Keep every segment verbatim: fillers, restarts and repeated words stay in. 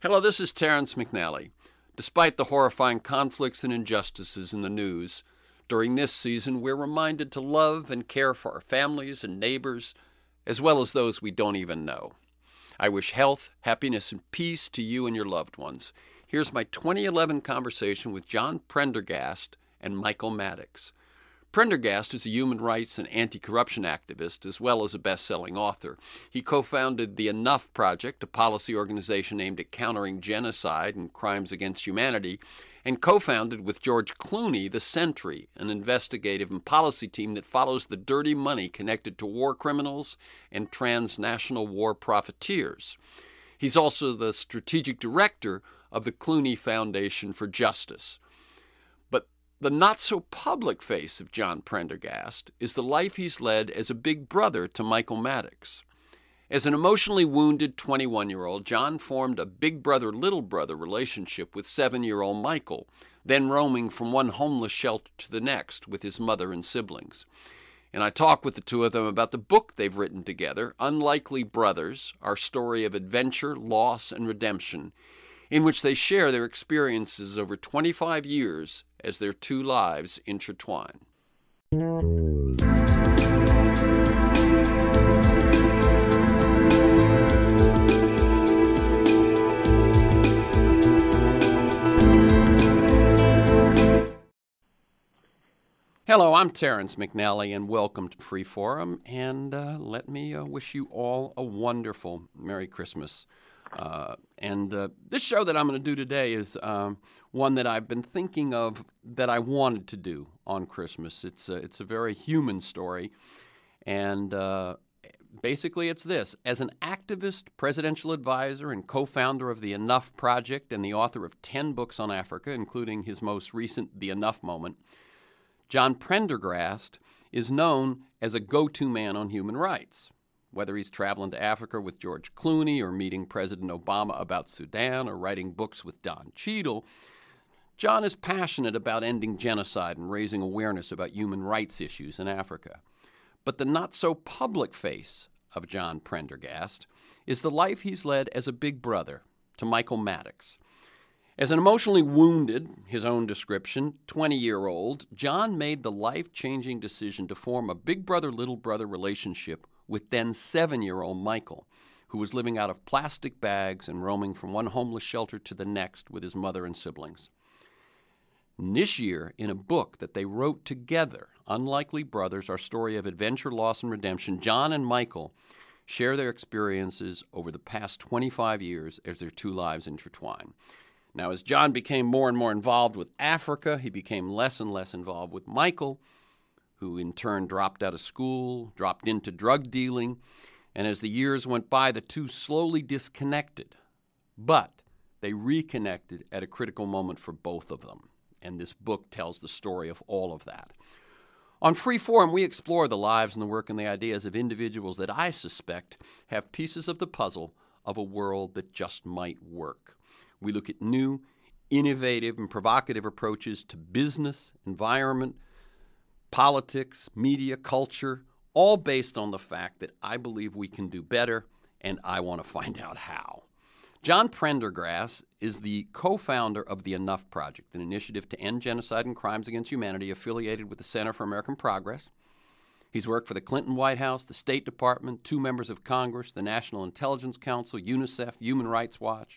Hello, this is Terrence McNally. Despite the horrifying conflicts and injustices in the news, during this season we're reminded to love and care for our families and neighbors, as well as those we don't even know. I wish health, happiness, and peace to you and your loved ones. Here's my twenty eleven conversation with John Prendergast and Michael Maddox. Prendergast is a human rights and anti-corruption activist, as well as a best-selling author. He co-founded the Enough Project, a policy organization aimed at countering genocide and crimes against humanity, and co-founded with George Clooney the Sentry, an investigative and policy team that follows the dirty money connected to war criminals and transnational war profiteers. He's also the strategic director of the Clooney Foundation for Justice. The not-so-public face of John Prendergast is the life he's led as a big brother to Michael Maddox. As an emotionally wounded twenty-one-year-old, John formed a big brother-little brother relationship with seven-year-old Michael, then roaming from one homeless shelter to the next with his mother and siblings. And I talk with the two of them about the book they've written together, Unlikely Brothers, Our Story of Adventure, Loss, and Redemption, in which they share their experiences over twenty-five years as their two lives intertwine. Hello, I'm Terrence McNally, and welcome to Freeforum, and uh, let me uh, wish you all a wonderful Merry Christmas. Uh, and uh, this show that I'm going to do today is um, one that I've been thinking of that I wanted to do on Christmas. It's a, it's a very human story, and uh, basically it's this. As an activist, presidential advisor, and co-founder of the Enough Project and the author of ten books on Africa, including his most recent, The Enough Moment, John Prendergast is known as a go-to man on human rights. Whether he's traveling to Africa with George Clooney or meeting President Obama about Sudan or writing books with Don Cheadle, John is passionate about ending genocide and raising awareness about human rights issues in Africa. But the not-so-public face of John Prendergast is the life he's led as a big brother to Michael Maddox. As an emotionally wounded, his own description, twenty-year-old, John made the life-changing decision to form a big brother-little brother relationship with then seven-year-old Michael, who was living out of plastic bags and roaming from one homeless shelter to the next with his mother and siblings. And this year, in a book that they wrote together, Unlikely Brothers, Our Story of Adventure, Loss, and Redemption, John and Michael share their experiences over the past twenty-five years as their two lives intertwine. Now, as John became more and more involved with Africa, he became less and less involved with Michael, who in turn dropped out of school, dropped into drug dealing, and as the years went by, the two slowly disconnected. But they reconnected at a critical moment for both of them, and this book tells the story of all of that. On Freeforum, we explore the lives and the work and the ideas of individuals that I suspect have pieces of the puzzle of a world that just might work. We look at new, innovative, and provocative approaches to business, environment, politics, media, culture, all based on the fact that I believe we can do better, and I want to find out how. John Prendergast is the co-founder of the Enough Project, an initiative to end genocide and crimes against humanity affiliated with the Center for American Progress. He's worked for the Clinton White House, the State Department, two members of Congress, the National Intelligence Council, UNICEF, Human Rights Watch,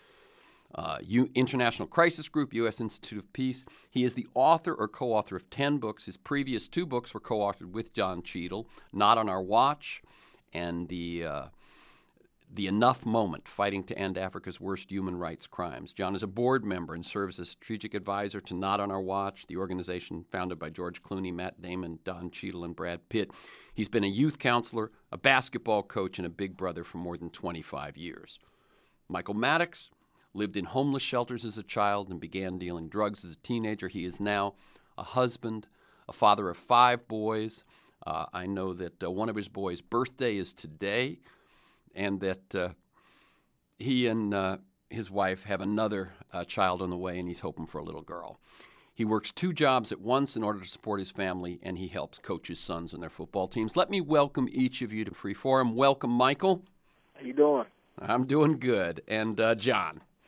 Uh, U- International Crisis Group, U S Institute of Peace. He is the author or co-author of ten books. His previous two books were co-authored with Don Cheadle, Not on Our Watch and the, uh, the Enough Moment, Fighting to End Africa's Worst Human Rights Crimes. John is a board member and serves as strategic advisor to Not on Our Watch, the organization founded by George Clooney, Matt Damon, Don Cheadle, and Brad Pitt. He's been a youth counselor, a basketball coach, and a big brother for more than twenty-five years. Michael Maddox lived in homeless shelters as a child and began dealing drugs as a teenager. He is now a husband, a father of five boys. Uh, I know that uh, one of his boys' birthday is today, and that uh, he and uh, his wife have another uh, child on the way, and he's hoping for a little girl. He works two jobs at once in order to support his family, and he helps coach his sons and their football teams. Let me welcome each of you to Freeforum. Welcome, Michael. How you doing? I'm doing good. And uh, John.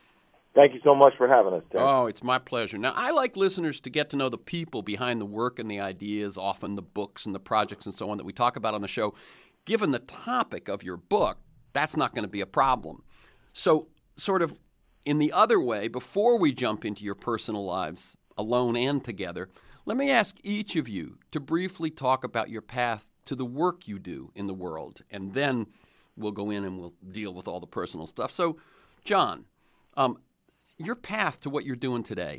Thank you so much for having us, Ted. Oh, it's my pleasure. Now, I like listeners to get to know the people behind the work and the ideas, often the books and the projects and so on that we talk about on the show. Given the topic of your book, that's not going to be a problem. So, sort of in the other way, before we jump into your personal lives, alone and together, let me ask each of you to briefly talk about your path to the work you do in the world, and then we'll go in and we'll deal with all the personal stuff. So, John, um, your path to what you're doing today.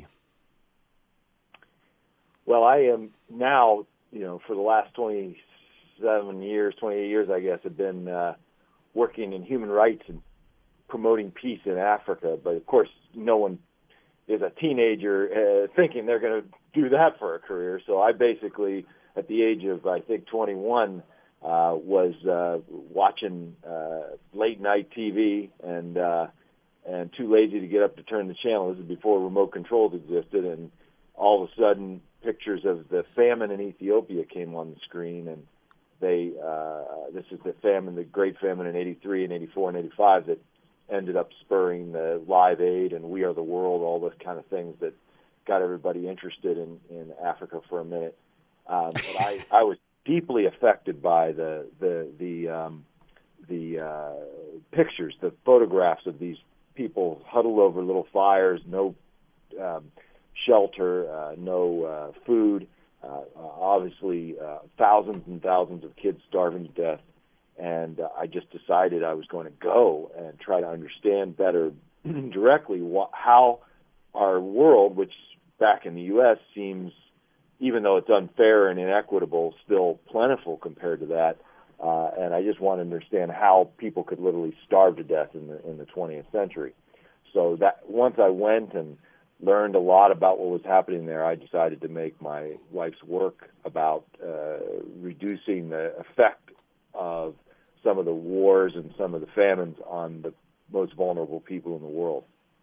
Well, I am now, you know, for the last twenty-seven years, twenty-eight years, I guess, have been uh, working in human rights and promoting peace in Africa. But, of course, no one is a teenager uh, thinking they're going to do that for a career. So I basically, at the age of, I think, twenty-one, uh, was uh, watching uh, late-night T V and uh and too lazy to get up to turn the channel. This is before remote controls existed, and all of a sudden pictures of the famine in Ethiopia came on the screen, and they uh, this is the famine, the Great Famine in eighty-three and eighty-four and eighty-five that ended up spurring the Live Aid and We Are the World, all those kind of things that got everybody interested in, in Africa for a minute. Um, but I, I was deeply affected by the the the um, the uh, pictures, the photographs of these people huddled over little fires, no um, shelter, uh, no uh, food, uh, obviously uh, thousands and thousands of kids starving to death. And uh, I just decided I was going to go and try to understand better directly wh- how our world, which back in the U S seems, even though it's unfair and inequitable, still plentiful compared to that. Uh, and I just want to understand how people could literally starve to death in the in the twentieth century. So that once I went and learned a lot about what was happening there, I decided to make my life's work about uh, reducing the effect of some of the wars and some of the famines on the most vulnerable people in the world.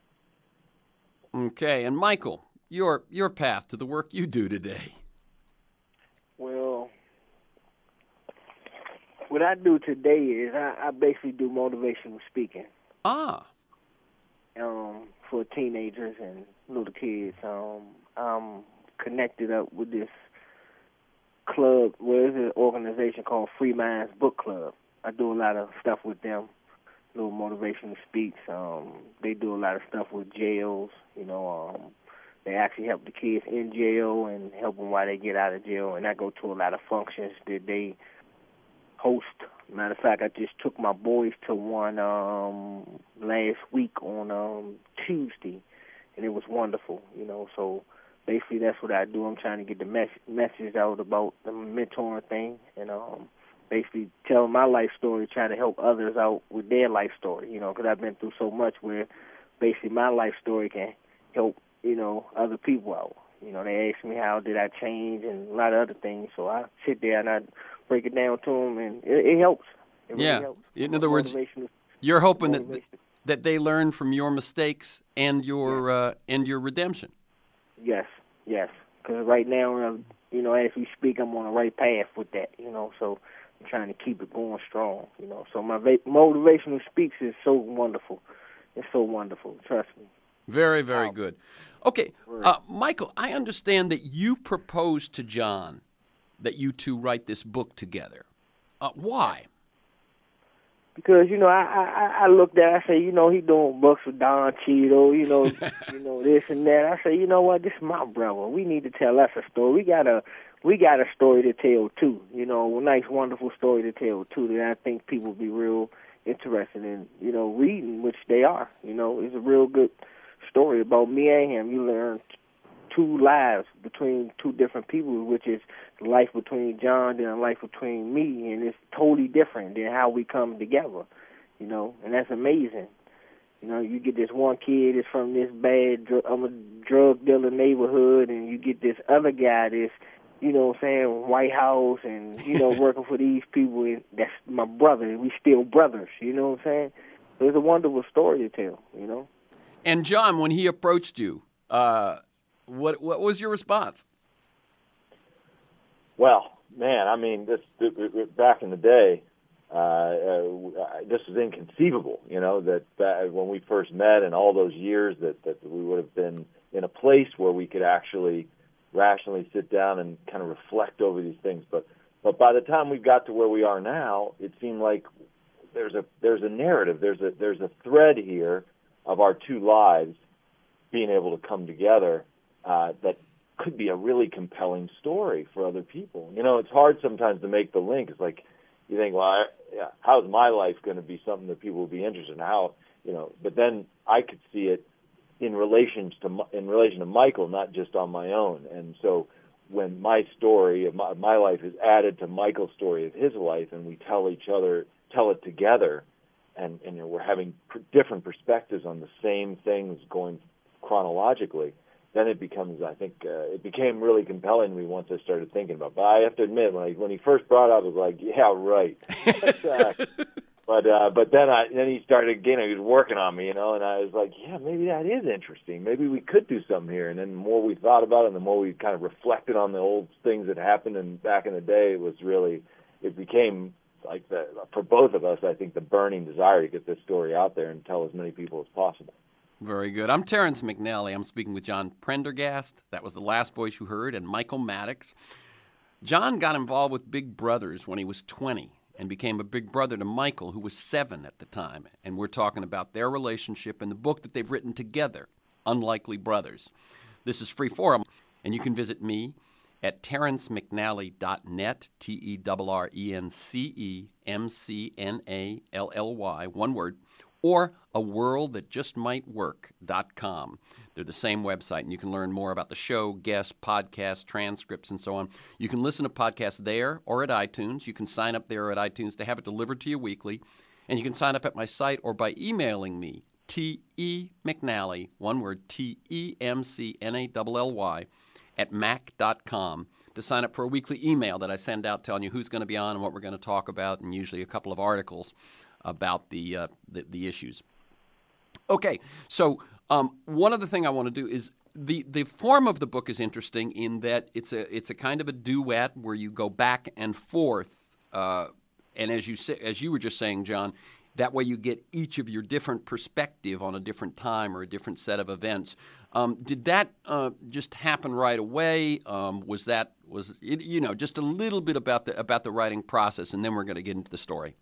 Okay, and Michael, your your path to the work you do today. Well, what I do today is I, I basically do motivational speaking. Ah. Um, for teenagers and little kids. Um, I'm connected up with this club, well, it's an organization called Free Minds Book Club. I do a lot of stuff with them, little motivational speaks. Um, they do a lot of stuff with jails. You know, um, they actually help the kids in jail and help them while they get out of jail. And I go to a lot of functions that they host. Matter of fact, I just took my boys to one um, last week on um, Tuesday, and it was wonderful. You know, so basically that's what I do. I'm trying to get the mes- message out about the mentoring thing, and um, basically tell my life story, trying to help others out with their life story. You know, because I've been through so much where basically my life story can help, you know, other people out. You know, they ask me how did I change and a lot of other things. So I sit there and I break it down to them, and it, it helps. It yeah. really helps. In other words, Motivation, you're hoping that motivation. that they learn from your mistakes and your Yeah. uh, and your redemption. Yes, yes. Because right now, uh, you know, as we speak, I'm on the right path with that. You know, so I'm trying to keep it going strong. You know, so my va- motivational speaks is so wonderful. It's so wonderful. Trust me. Very, very Wow. good. Okay, uh, Michael, I understand that you proposed to John that you two write this book together. Uh, why? Because, you know, I, I I looked at it, I say, you know, he doing books with Don Cheadle, you know, you know, this and that. I say, you know what, this is my brother. We need to tell us a story. We got a we got a story to tell too, you know, a nice, wonderful story to tell too that I think people will be real interested in, you know, reading, which they are. You know, it's a real good story about me and him. You learn two lives between two different people, which is life between John and life between me, and it's totally different than how we come together, you know, and that's amazing. You know, you get this one kid that's from this bad, dr- I'm a drug dealer neighborhood, and you get this other guy that's, you know what I'm saying, White House, and, you know, working for these people, and that's my brother, and we still brothers, you know what I'm saying? So it's a wonderful story to tell, you know. And John, when he approached you, uh, what what was your response? Well, man, I mean, this, this back in the day, uh, uh, this was inconceivable, you know, that, that when we first met and all those years that, that we would have been in a place where we could actually rationally sit down and kind of reflect over these things. But but by the time we got to where we are now, it seemed like there's a there's a narrative, there's a there's a thread here of our two lives being able to come together uh, that could be a really compelling story for other people. You know, it's hard sometimes to make the link. It's like you think, well, I, yeah, how's my life going to be something that people will be interested in? How, you know? But then I could see it in relation to in relation to Michael, not just on my own. And so when my story of my, my life is added to Michael's story of his life, and we tell each other, tell it together, and, and you know, we're having pr- different perspectives on the same things going chronologically, then it becomes, I think, uh, it became really compelling to me once I started thinking about it. But I have to admit, when, I, when he first brought it up, I was like, yeah, right. But uh, but then I then he started again. He was working on me, you know, and I was like, yeah, maybe that is interesting. Maybe we could do something here. And then the more we thought about it, and the more we kind of reflected on the old things that happened and back in the day, it was really, it became like the for both of us, I think, the burning desire to get this story out there and tell as many people as possible. Very good. I'm Terrence McNally. I'm speaking with John Prendergast. That was the last voice you heard, and Michael Maddox. John got involved with Big Brothers when he was twenty. And became a big brother to Michael, who was seven at the time. And we're talking about their relationship and the book that they've written together, Unlikely Brothers. This is Freeforum, and you can visit me at terrence mcnally dot net, T E R R E N C E M C N A L L Y, one word, or a world that just might work dot com. They're the same website, and you can learn more about the show, guests, podcasts, transcripts, and so on. You can listen to podcasts there or at iTunes. You can sign up there at iTunes to have it delivered to you weekly. And you can sign up at my site or by emailing me, T E McNally, one word, T E M C N A L L Y, at mac dot com to sign up for a weekly email that I send out telling you who's going to be on and what we're going to talk about, and usually a couple of articles about the uh, the, the issues. Okay, so um, one other thing I want to do is the, the form of the book is interesting in that it's a it's a kind of a duet where you go back and forth, uh, and as you say, as you were just saying, John, that way you get each of your different perspective on a different time or a different set of events. Um, did that uh, just happen right away? Um, was that was it, you know just a little bit about the about the writing process, and then we're going to get into the story.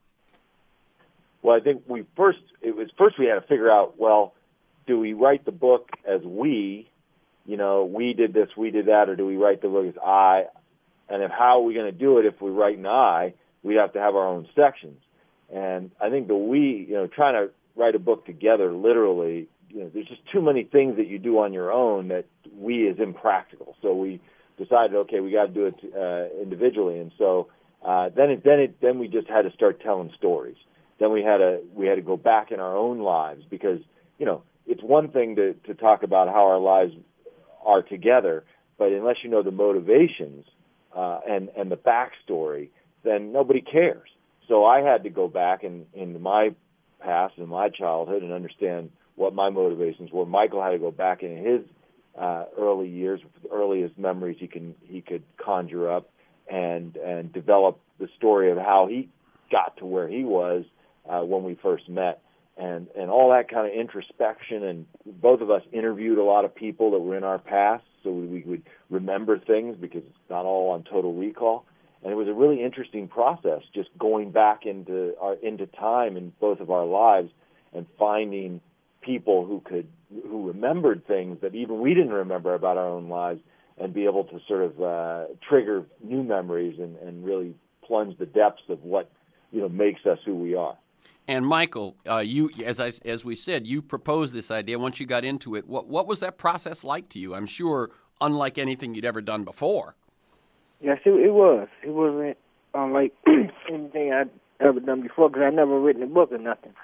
Well, I think we first it was first we had to figure out, well, do we write the book as we, you know, we did this, we did that, or do we write the book as I? And if how are we going to do it if we write an I, we have to have our own sections. And I think the we, you know, trying to write a book together literally, you know, there's just too many things that you do on your own that we is impractical. So we decided, okay, we got to do it uh, individually. And so uh, then it then it then we just had to start telling stories. Then we had to we had to go back in our own lives because, you know, it's one thing to, to talk about how our lives are together, but unless you know the motivations uh, and, and the backstory, then nobody cares. So I had to go back in, into my past and my childhood and understand what my motivations were. Michael had to go back in his uh, early years, the earliest memories he can he could conjure up, and and develop the story of how he got to where he was Uh, when we first met, and and all that kind of introspection, and both of us interviewed a lot of people that were in our past so we, we would remember things because it's not all on total recall, and it was a really interesting process just going back into our into time in both of our lives and finding people who could who remembered things that even we didn't remember about our own lives, and be able to sort of uh, trigger new memories and, and really plunge the depths of what, you know, makes us who we are. And Michael, uh, you, as I, as we said, you proposed this idea. Once you got into it, what what was that process like to you? I'm sure unlike anything you'd ever done before. Yes, it, it was. It wasn't unlike anything I'd ever done before because I'd never written a book or nothing.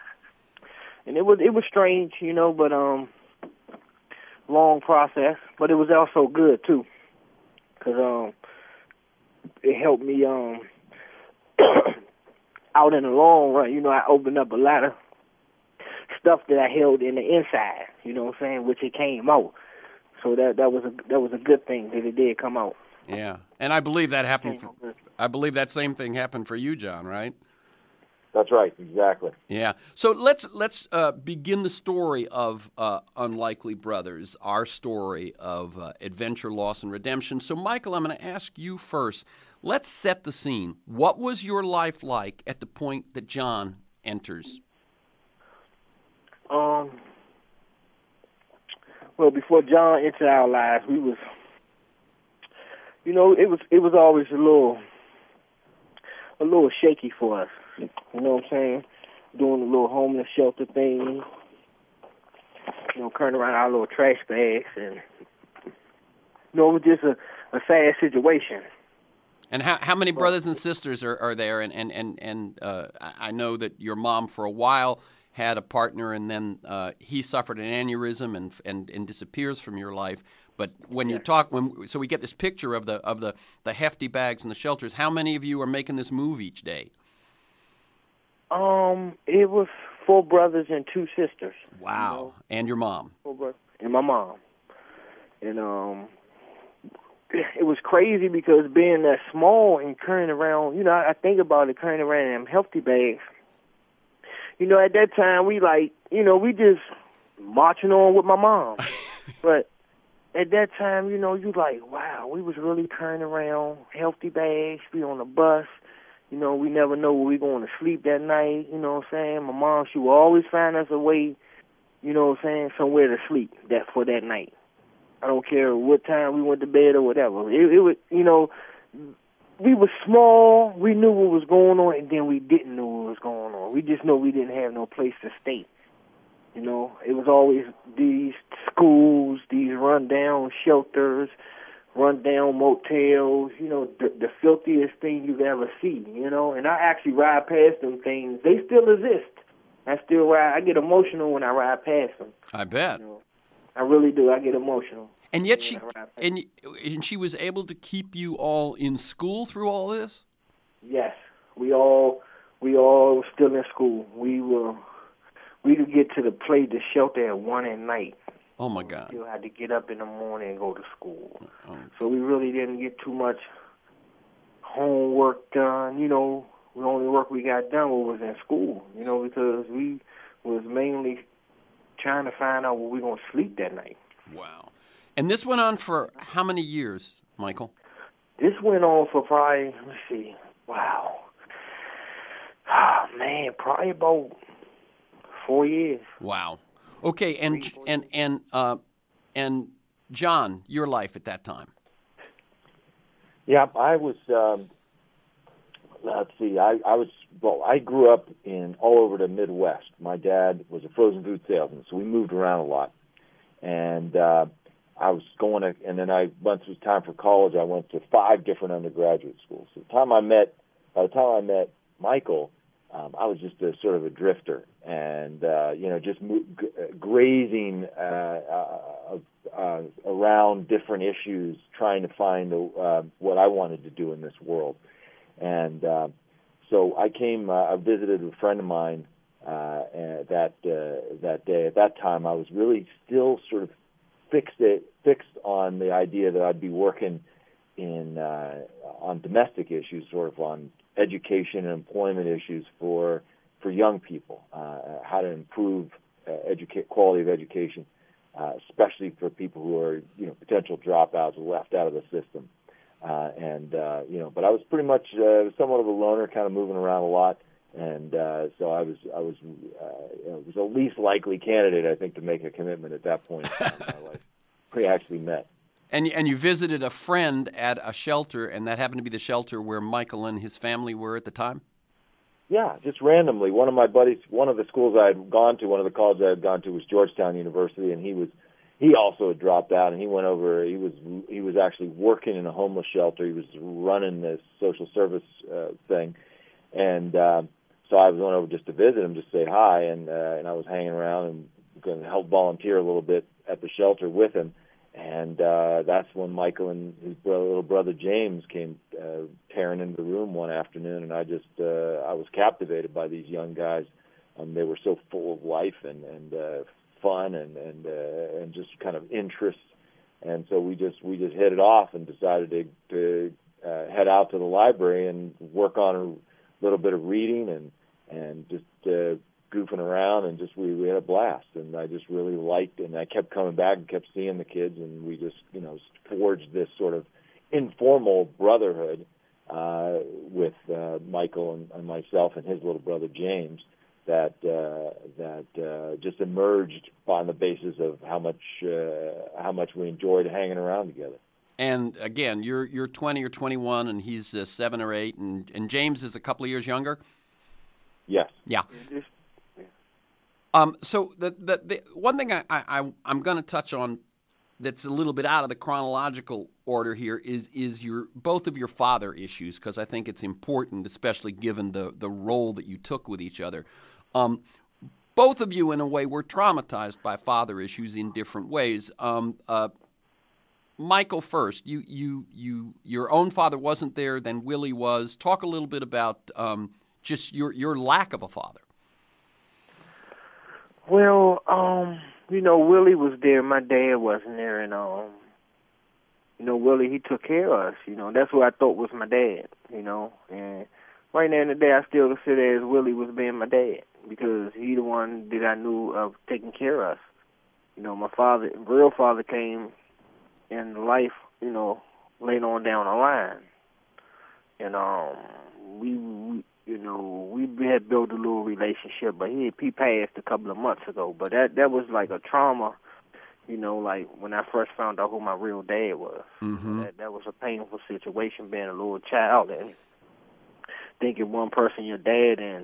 And it was it was strange, you know, but um, long process. But it was also good too, because um, it helped me um. out in the long run, you know, I opened up a lot of stuff that I held in the inside, you know what I'm saying, which it came out. So that that was a that was a good thing that it did come out. Yeah, and I believe that happened. For, I believe that same thing happened for you, John. Right? That's right, exactly. Yeah. So let's let's uh, begin the story of uh, Unlikely Brothers, our story of uh, adventure, loss, and redemption. So, Michael, I'm going to ask you first. Let's set the scene. What was your life like at the point that John enters? Um. Well, before John entered our lives, we was, you know, it was it was always a little, a little shaky for us. You know what I'm saying? Doing a little homeless shelter thing, you know, carrying around our little trash bags, and you know, it was just a, a sad situation. And how, how many brothers and sisters are, are there? And and and, and uh, I know that your mom for a while had a partner, and then uh, he suffered an aneurysm and, and and disappears from your life. But when you talk, when so we get this picture of the of the, the hefty bags and the shelters. How many of you are making this move each day? Um, it was four brothers and two sisters. Wow. You know? And your mom. Four brothers and my mom. And um, it was crazy because being that small and carrying around, you know, I think about it, carrying around them healthy bags. You know, at that time, we like, you know, we just marching on with my mom. But at that time, you know, you like, wow, we was really carrying around healthy bags. We on the bus. You know, we never know where we going to sleep that night. You know what I'm saying? My mom, she would always find us a way, you know what I'm saying, somewhere to sleep that for that night. I don't care what time we went to bed or whatever. It, it was, you know, we were small. We knew what was going on, and then we didn't know what was going on. We just know we didn't have no place to stay. You know, it was always these schools, these run-down shelters, run-down motels, you know, the, the filthiest thing you've ever seen, you know. And I actually ride past them things. They still exist. I still ride. I get emotional when I ride past them. I bet. You know, I really do. I get emotional. And yet she and and she was able to keep you all in school through all this? Yes. We all we all were still in school. We were we could get to the play the shelter at one at night. Oh my God. We still had to get up in the morning and go to school. Oh. So we really didn't get too much homework done. You know, the only work we got done was in school, you know, because we was mainly trying to find out where we were going to sleep that night. Wow. And this went on for how many years, Michael? This went on for probably, let's see, wow. Oh, man, probably about four years. Wow. Okay, and Three, and and uh, and John, your life at that time. Yeah, I was. Um, let's see. I, I was. Well, I grew up in all over the Midwest. My dad was a frozen food salesman, so we moved around a lot. And uh, I was going to, and then I once it was time for college, I went to five different undergraduate schools. So the time I met, by the time I met Michael, um, I was just a sort of a drifter, and uh, you know, just mo- g- grazing uh, uh, uh, around different issues, trying to find uh, what I wanted to do in this world. And uh, so I came. Uh, I visited a friend of mine uh, that uh, that day. At that time, I was really still sort of fixed it, fixed on the idea that I'd be working in uh, on domestic issues, sort of on education and employment issues for for young people, uh, how to improve uh, educa- quality of education, uh, especially for people who are, you know, potential dropouts left out of the system. Uh, and uh, you know, but I was pretty much uh, somewhat of a loner, kind of moving around a lot, and uh, so I was I was uh, you know, was the least likely candidate, I think, to make a commitment at that point in my life. We actually met. And and you visited a friend at a shelter, and that happened to be the shelter where Michael and his family were at the time? Yeah, just randomly. One of my buddies, one of the schools I had gone to, one of the colleges I had gone to was Georgetown University, and he was he also had dropped out, and he went over. He was he was actually working in a homeless shelter. He was running this social service uh, thing, and uh, so I was going over just to visit him, just say hi, and uh, and I was hanging around and going to help volunteer a little bit at the shelter with him. And uh, that's when Michael and his brother, little brother James came uh, tearing into the room one afternoon, and I just uh, I was captivated by these young guys. Um, they were so full of life and and uh, fun and and uh, and just kind of interest. And so we just we just hit it off and decided to to uh, head out to the library and work on a little bit of reading and and just uh, goofing around, and just we, we had a blast. And I just really liked, and I kept coming back and kept seeing the kids, and we just, you know, forged this sort of informal brotherhood uh, with uh, Michael and, and myself and his little brother James that uh, that uh, just emerged on the basis of how much uh, how much we enjoyed hanging around together. And again, you're you're twenty or twenty-one, and he's uh, seven or eight, and, and James is a couple of years younger. Yes. Yeah. Um. So the the, the one thing I, I I'm going to touch on that's a little bit out of the chronological order here is is your both of your father issues, because I think it's important, especially given the the role that you took with each other. Um. Both of you, in a way, were traumatized by father issues in different ways. Um. Uh. Michael, first, you, you, you, your own father wasn't there, then Willie was. Talk a little bit about um, just your your lack of a father. Well, um, you know, Willie was there. My dad wasn't there, and um, you know, Willie, he took care of us. You know, that's who I thought was my dad. You know, and right now in the day, I still consider as Willie was being my dad, because he the one that I knew of taking care of us. You know, my father, real father, came in life, you know, later on down the line. And um, we, we, you know, we had built a little relationship, but he he passed a couple of months ago. But that that was like a trauma, you know, like when I first found out who my real dad was. Mm-hmm. That that was a painful situation, being a little child and thinking one person your dad and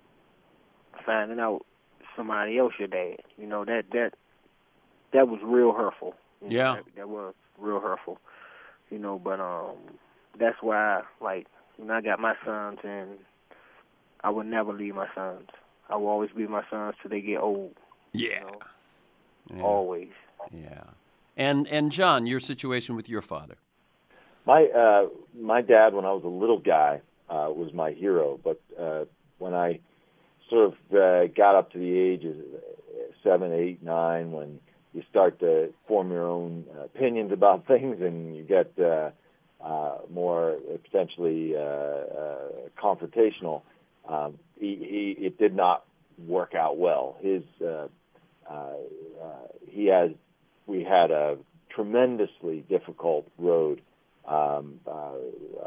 finding out somebody else your dad. You know, that that that was real hurtful. You Yeah. know, that, that was real hurtful, you know, but um, that's why, like, when I got my sons, and I would never leave my sons. I will always be my sons till they get old. Yeah. You know? Yeah. Always. Yeah. And and John, your situation with your father. My uh, my dad, when I was a little guy, uh, was my hero. But uh, when I sort of uh, got up to the age of seven, eight, nine, when you start to form your own opinions about things, and you get uh, uh, more potentially uh, uh, confrontational. Um, he, he, it did not work out well. His uh, uh, uh, he has we had a tremendously difficult road um, uh, uh,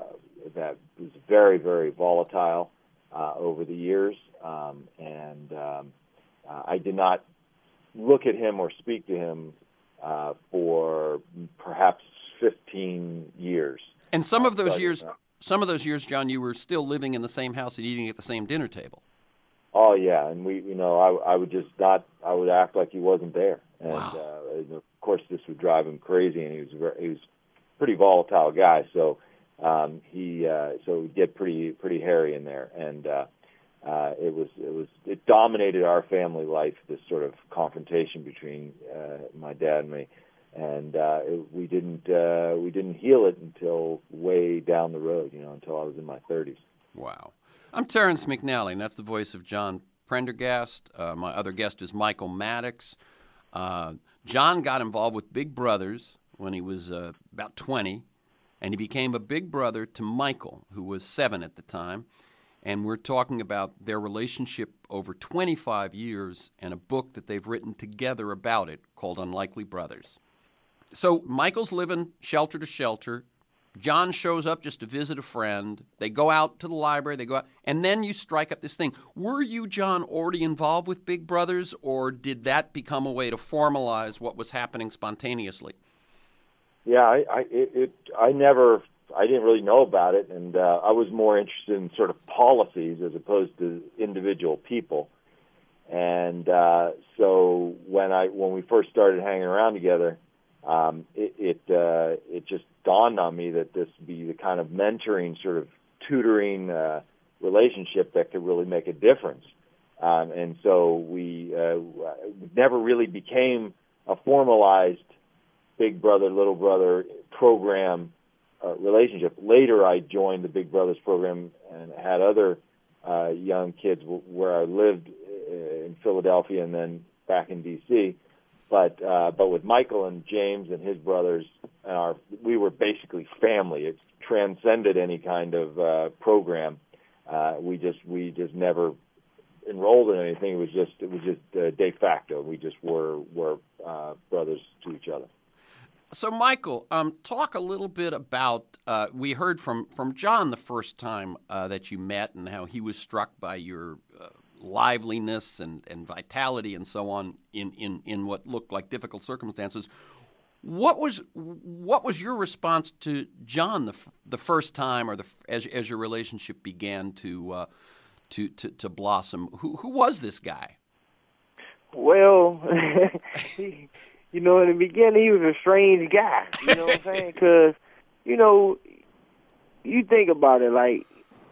that was very, very volatile uh, over the years, um, and um, uh, I did not look at him or speak to him uh, for perhaps fifteen years. And some of those Started, years, uh, some of those years, John, you were still living in the same house and eating at the same dinner table. Oh yeah, and we, you know, I, I would just not, I would act like he wasn't there, and, Wow. uh, and of course this would drive him crazy, and he was very, he was a pretty volatile guy, so um, he, uh, so it would get pretty, pretty hairy in there, and. Uh, Uh, it was it was it dominated our family life, this sort of confrontation between uh, my dad and me, and uh, it, we didn't uh, we didn't heal it until way down the road, you know, until I was in my thirties. Wow. I'm Terrence McNally, and that's the voice of John Prendergast. Uh, my other guest is Michael Maddox. Uh, John got involved with Big Brothers when he was uh, about twenty, and he became a big brother to Michael, who was seven at the time. And we're talking about their relationship over twenty-five years and a book that they've written together about it called Unlikely Brothers. So Michael's living shelter to shelter. John shows up just to visit a friend. They go out to the library. They go out, and then you strike up this thing. Were you, John, already involved with Big Brothers, or did that become a way to formalize what was happening spontaneously? Yeah, I I, it, it, I never. I didn't really know about it, and uh, I was more interested in sort of policies as opposed to individual people. And uh, so when I when we first started hanging around together, um, it it, uh, it just dawned on me that this would be the kind of mentoring, sort of tutoring uh, relationship that could really make a difference. Um, and so we uh, never really became a formalized big brother, little brother program. Uh, relationship. Later, I joined the Big Brothers program and had other uh, young kids w- where I lived uh, in Philadelphia and then back in D C But uh, but with Michael and James and his brothers, and our we were basically family. It transcended any kind of uh, program. Uh, we just we just never enrolled in anything. It was just it was just uh, de facto. We just were were uh, brothers to each other. So, Michael, um, talk a little bit about. Uh, we heard from from John the first time uh, that you met, and how he was struck by your uh, liveliness and, and vitality and so on in, in, in what looked like difficult circumstances. What was what was your response to John the the first time, or the as as your relationship began to uh, to, to to blossom? Who who was this guy? Well, he, you know, in the beginning he was a strange guy. You know what I'm saying? Because you know, you think about it, like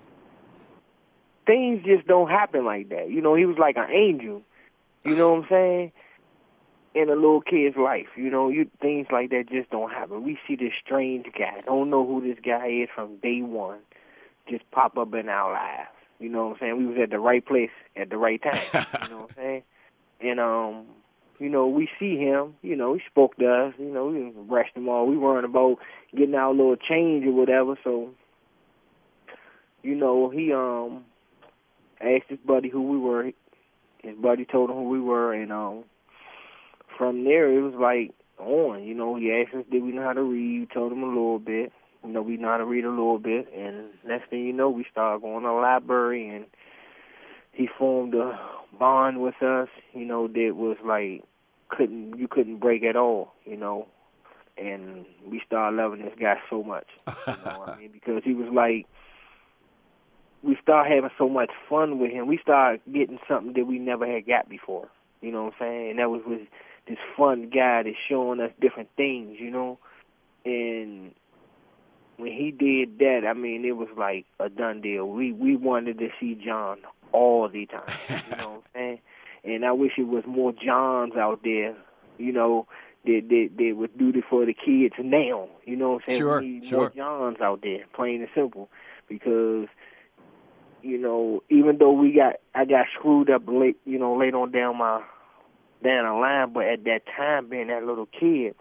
things just don't happen like that. You know, he was like an angel. You know what I'm saying? In a little kid's life, you know, you things like that just don't happen. We see this strange guy, don't know who this guy is from day one, just pop up in our lives. You know what I'm saying? We was at the right place at the right time. You know what I'm saying? And um, you know, we see him. You know, he spoke to us. You know, we rushed him all. We worried about getting our little change or whatever. So, you know, he um asked his buddy who we were. His buddy told him who we were, and um. From there, it was like on. You know, he asked us, did we know how to read? We told him a little bit. You know, we know how to read a little bit. And next thing you know, we started going to the library, and he formed a bond with us, you know, that was like, couldn't you couldn't break at all, you know. And we started loving this guy so much, you know what I mean? Because he was like, we started having so much fun with him. We started getting something that we never had got before, you know what I'm saying? And that was with this fun guy that's showing us different things, you know. And when he did that, I mean, it was like a done deal. We we wanted to see John all the time, you know what I'm saying? And I wish it was more Johns out there, you know, that that, that would do this for the kids now, you know what I'm saying? Sure, we need sure. more Johns out there, plain and simple, because, you know, even though we got, I got screwed up late, you know, late on down my down the line, but at that time, being that little kid,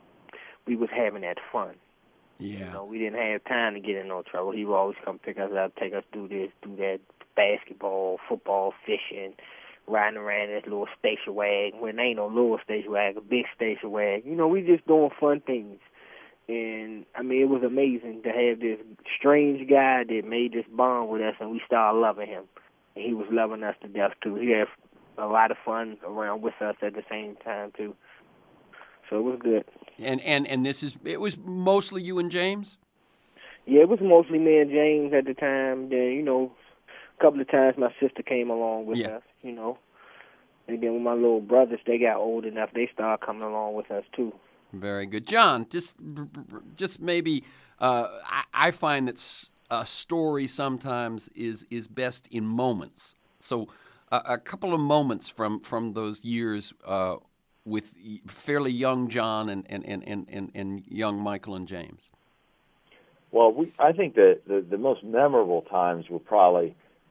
we was having that fun. Yeah. You know, we didn't have time to get in no trouble. He would always come pick us up, take us through this, do that, basketball, football, fishing, riding around this little station wagon. When there ain't no little station wagon, a big station wagon. You know, we just doing fun things. And, I mean, it was amazing to have this strange guy that made this bond with us, and we started loving him. And he was loving us to death, too. He had a lot of fun around with us at the same time, too. So it was good. And, and and this is, it was mostly you and James? Yeah, it was mostly me and James at the time. Then, you know, a couple of times my sister came along with Yeah. us, you know. And then when my little brothers, they got old enough, they started coming along with us, too. Very good. John, just just maybe, uh, I, I find that s- a story sometimes is, is best in moments. So uh, a couple of moments from, from those years uh, with fairly young John and, and, and, and, and young Michael and James. Well, we, I think that the, the most memorable times were probably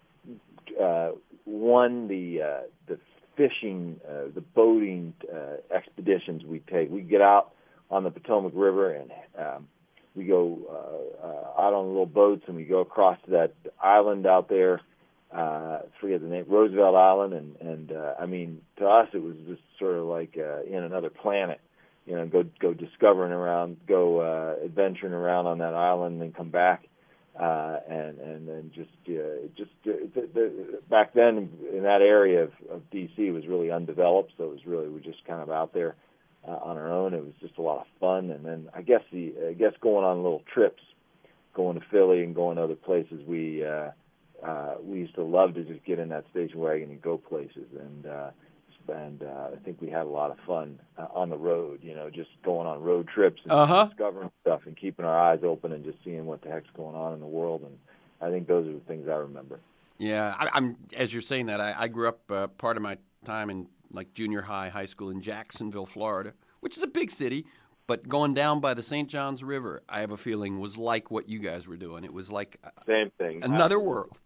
uh, one the uh, the fishing, uh, the boating uh, expeditions we take. We get out on the Potomac River and um, we go uh, uh, out on little boats and we go across to that island out there. Uh, I forget the name, Roosevelt Island, and and uh, I mean, to us it was just sort of like uh, in another planet. You know, go go discovering around, go uh, adventuring around on that island, and come back, uh, and and then just uh, just uh, the, the, back then in that area of, of D C was really undeveloped, so it was really we were just kind of out there uh, on our own. It was just a lot of fun, and then I guess the I guess going on little trips, going to Philly and going to other places, we uh, uh, we used to love to just get in that station wagon and go places, and. Uh, And uh, I think we had a lot of fun uh, on the road, you know, just going on road trips and Uh-huh. discovering stuff and keeping our eyes open and just seeing what the heck's going on in the world. And I think those are the things I remember. Yeah, I, I'm. As you're saying that, I, I grew up uh, part of my time in like junior high, high school in Jacksonville, Florida, which is a big city. But going down by the Saint Johns River, I have a feeling was like what you guys were doing. It was like uh, Same thing. another Absolutely. world.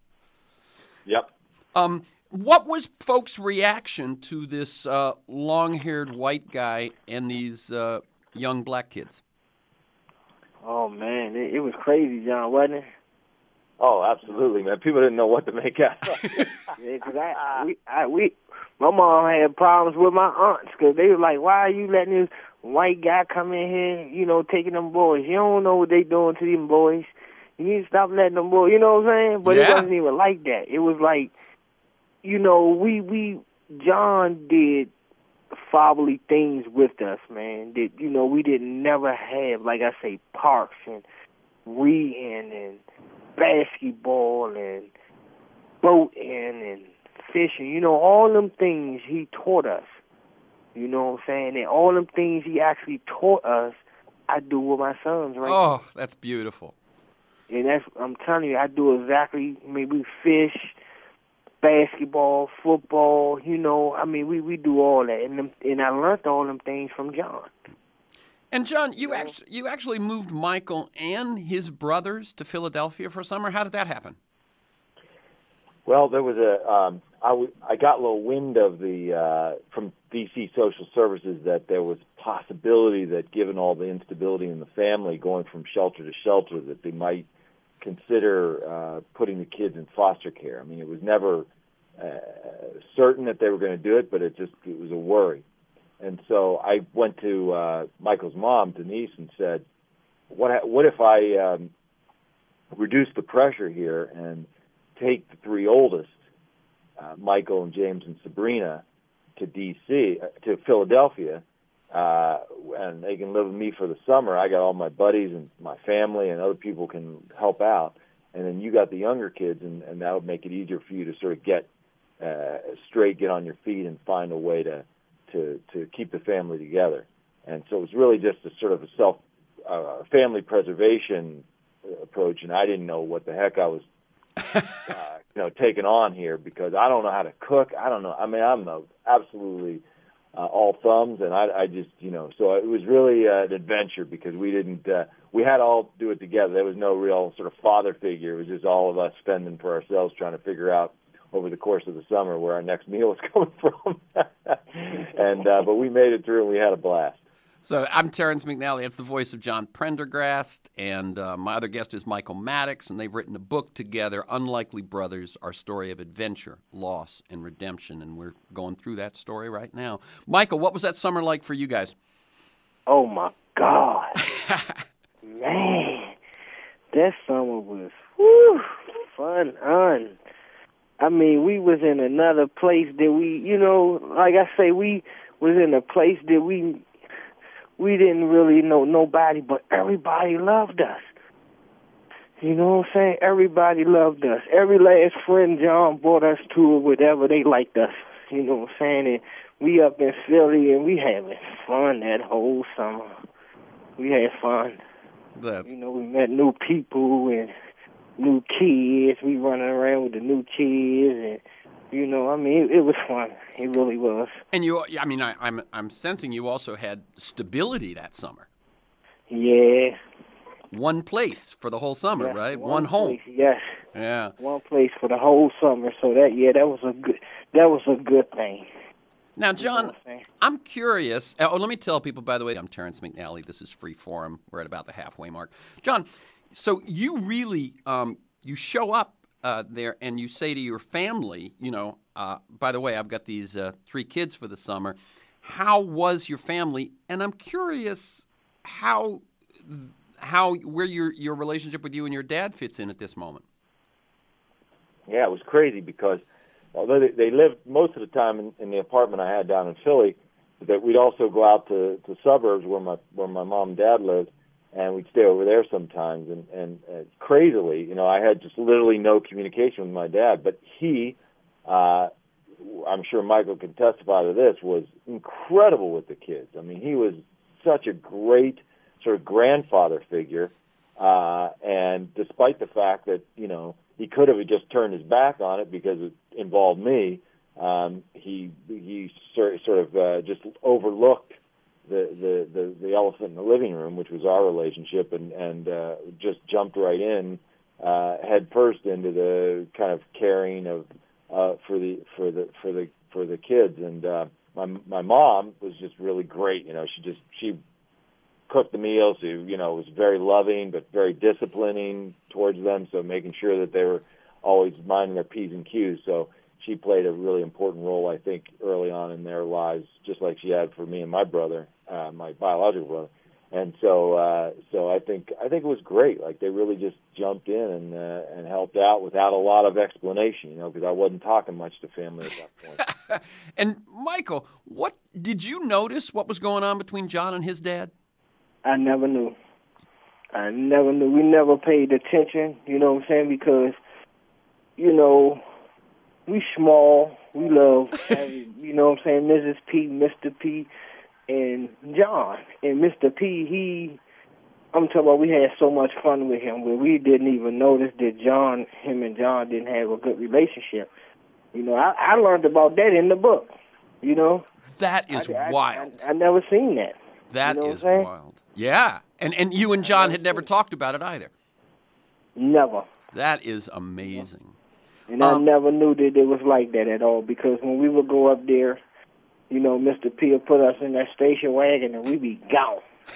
Yep. Um, what was folks' reaction to this uh, long-haired white guy and these uh, young black kids? Oh, man, it, it was crazy, John, wasn't it? Oh, absolutely, man. People didn't know what to make out of. Yeah, cause I, we, I, we, my mom had problems with my aunts because they were like, "Why are you letting this white guy come in here, you know, taking them boys? You don't know what they doing to them boys. You need to stop letting them boys." You know what I'm saying? But Yeah. it wasn't even like that. It was like, you know, we, we, John did fatherly things with us, man. That, you know, we didn't never have, like I say, parks and reading and basketball and boating and fishing. You know, all them things he taught us. You know what I'm saying? And all them things he actually taught us, I do with my sons right Oh, now. that's beautiful. And that's, I'm telling you, I do exactly, I mean, we fish, basketball, football, you know, I mean, we, we do all that. And them, and I learned all them things from John. And John, you actually you actually moved Michael and his brothers to Philadelphia for summer. How did that happen? Well, there was a um, I, w- I got a little wind of the uh, from D C Social Services that there was a possibility that, given all the instability in the family, going from shelter to shelter, that they might consider uh, putting the kids in foster care. I mean, it was never uh, certain that they were going to do it, but it just it was a worry. And so I went to uh, Michael's mom, Denise, and said, "What ha- what if I um, reduce the pressure here and take the three oldest, uh, Michael and James and Sabrina, to D C, uh, to Philadelphia, uh, and they can live with me for the summer. I got all my buddies and my family, and other people can help out. And then you got the younger kids, and, and that would make it easier for you to sort of get uh, straight, get on your feet, and find a way to, to, to keep the family together." And so it was really just a sort of a self uh, family preservation approach, and I didn't know what the heck I was uh, you know, taking on here, because I don't know how to cook. I don't know. I mean, I'm a, absolutely uh, all thumbs, and I, I just, you know, so it was really uh, an adventure, because we didn't, uh, we had to all do it together. There was no real sort of father figure. It was just all of us spending for ourselves, trying to figure out over the course of the summer where our next meal was coming from. and uh, but we made it through, and we had a blast. So I'm Terrence McNally. That's the voice of John Prendergast, and uh, my other guest is Michael Maddox, and they've written a book together, Unlikely Brothers, Our Story of Adventure, Loss, and Redemption, and we're going through that story right now. Michael, what was that summer like for you guys? Oh, my God. Man, that summer was whew, fun, on. I mean, we was in another place that we, you know, like I say, we was in a place that we we didn't really know nobody, but everybody loved us. You know what I'm saying? Everybody loved us. Every last friend John brought us to or whatever, they liked us. You know what I'm saying? And we up in Philly, and we having fun that whole summer. We had fun. That's... You know, we met new people and new kids. We running around with the new kids, and you know, I mean, it, it was fun. It really was. And you, I mean, I, I'm I'm sensing you also had stability that summer. Yeah. One place for the whole summer, Yes, right? One, one home. Place, yes. Yeah. One place for the whole summer. So that, yeah, that was a good. That was a good thing. Now, John, You know I'm, I'm curious. Oh, let me tell people, by the way, I'm Terrence McNally. This is Free Forum. We're at about the halfway mark. John, so you really, um, you show up uh, there and you say to your family, you know, uh, by the way, I've got these uh, three kids for the summer. How was your family? And I'm curious how, how where your your relationship with you and your dad fits in at this moment. Yeah, it was crazy, because although they, they lived most of the time in, in the apartment I had down in Philly, that we'd also go out to the suburbs where my where my mom and dad lived, and we'd stay over there sometimes. And, and uh, crazily, you know, I had just literally no communication with my dad. But he, uh, I'm sure Michael can testify to this, was incredible with the kids. I mean, he was such a great sort of grandfather figure. Uh, and despite the fact that, you know, he could have just turned his back on it because it involved me, um, he he sort sort of uh, just overlooked the, the, the, the elephant in the living room, which was our relationship, and, and uh, just jumped right in uh, head first into the kind of caring of uh, for the for the for the for the kids. And uh, my my mom was just really great. You know, she just she cooked the meals, who, you know, was very loving but very disciplining towards them, so making sure that they were always minding their P's and Q's. So she played a really important role, I think, early on in their lives, just like she had for me and my brother, uh, my biological brother. And so, uh, so I think I think it was great. Like, they really just jumped in and uh, and helped out without a lot of explanation, you know, because I wasn't talking much to family at that point. And Michael, what did you notice? What was going on between John and his dad? I never knew. I never knew. We never paid attention. You know what I'm saying? Because, you know, we small. We love, having, you know what I'm saying, Missus P, Mister P, and John. And Mister P, he, I'm talking about, we had so much fun with him where we didn't even notice that John, him and John didn't have a good relationship. You know, I, I learned about that in the book, you know. That is I, wild. I, I, I never seen that. That you know is wild. Yeah. And and you and John had never talked about it either. Never. That is amazing. And um, I never knew that it was like that at all, because when we would go up there, you know, Mister P would put us in that station wagon and we'd be gone.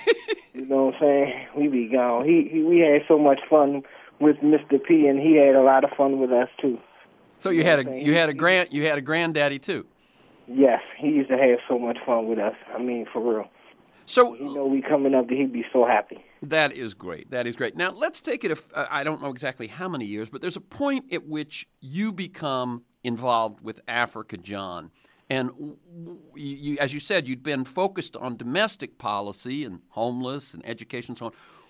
You know what I'm saying? We'd be gone. He, he we had so much fun with Mister P, and he had a lot of fun with us too. So you, you had a you had a grand you had a granddaddy too. Yes, he used to have so much fun with us. I mean, for real. So you know, we coming up, he'd be so happy. That is great. That is great. Now let's take it. If, uh, I don't know exactly how many years, but there's a point at which you become involved with Africa, John. And you, you, as you said, you'd been focused on domestic policy and homeless and education and so on.